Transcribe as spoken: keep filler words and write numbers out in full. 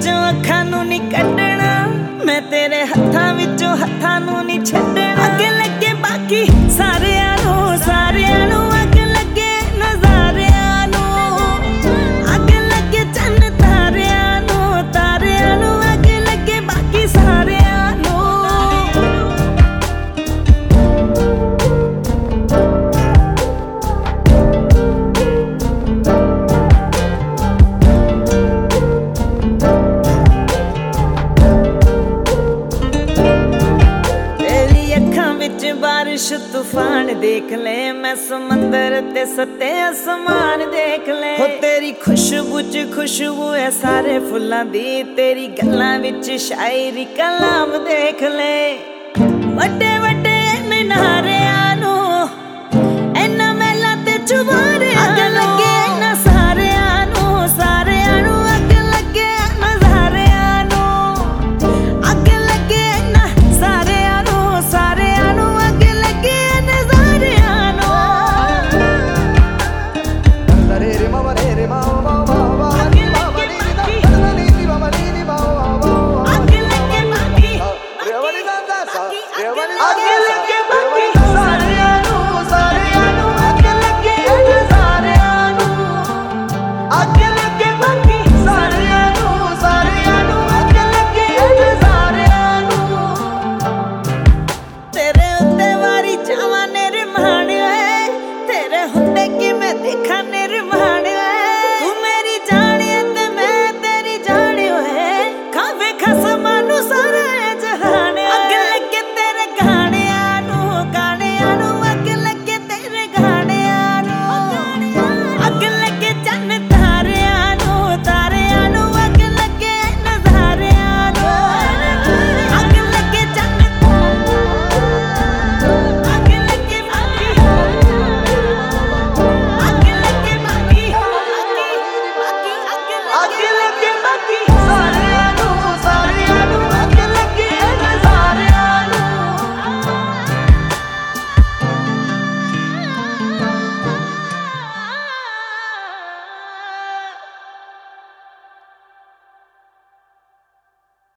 विचों अखां नूं नहीं कड्डना, मैं तेरे हत्थां विचों हत्थां नूं नहीं छड्डना। अग लगे बाकी सारियां नूं, सारियां नूं अग लगे नज़ारियां नूं, अग लगे चन्न तारियां नूं, तारियां नूं अग लगे बाकी सारियां नूं। बारिश तूफान देख ले, मैं समंदर ते सत्ते आसमान देख ले। हो तेरी खुशबू च खुशबू है सारे फुल्लां दी, तेरी गल्लां विच शायरी कलाम देख ले। वड्डे वड्डे मीनारियां नूं इन्हां महलां ते चुबारियां नूं